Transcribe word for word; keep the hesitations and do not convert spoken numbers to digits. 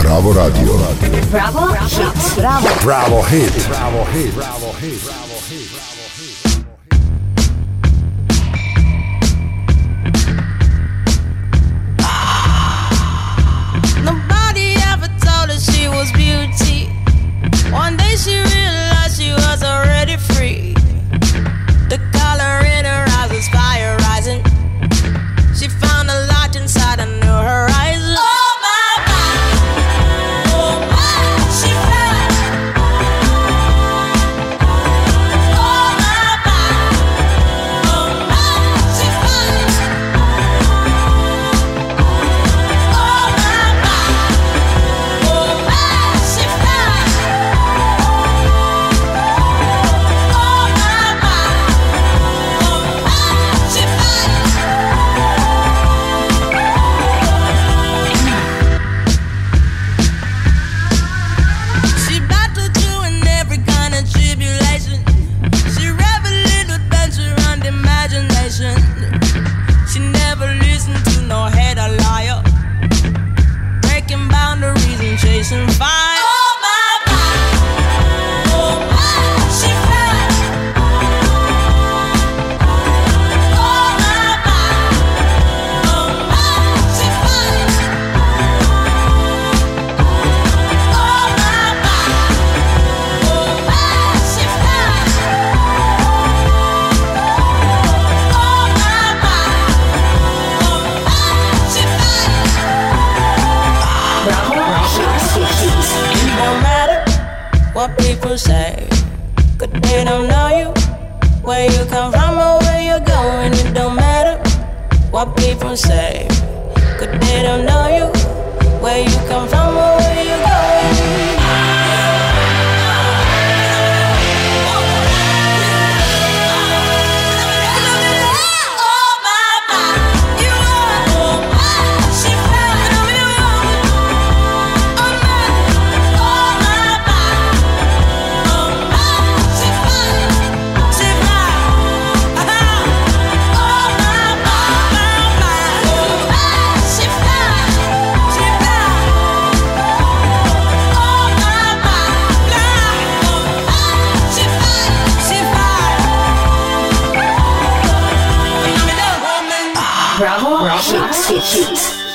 Bravo Radio. Bravo Hit. Bravo. Bravo Hit. Bravo Hit. Bravo Hit. Bravo Hit. Nobody ever told her she was beauty. One day she realized she was already free. The color in her eyes was fire rising. She found a light inside a new horizon. Oh my, my, oh my, she fly. Oh my, my, oh my, she fly. Oh my, my, oh my, she fly. Oh my, my, oh my, she fly. She battled through in every kind of tribulation. She reveled in adventure and imagination. She never listened to no head or liar. Breaking boundaries and chasing fire. Oh my, my, oh my, she fly. Oh my, my, oh my, she fly. Oh my, my, oh my, she fly. Oh my, my, oh my, she fly. Bravo Hit. No matter what people say, good they don't know you, where you come from or where you're going. It don't matter what people say, good they don't know you, where you come from or where you're going. Oh my, my, you are, oh my, she fly. Oh my, oh my, my, oh my, she fly, she fly. Oh my, my, my, my, oh my, she fly, she fly. Oh my, my, fly, oh my, she fly, she fly. Bravo Hit.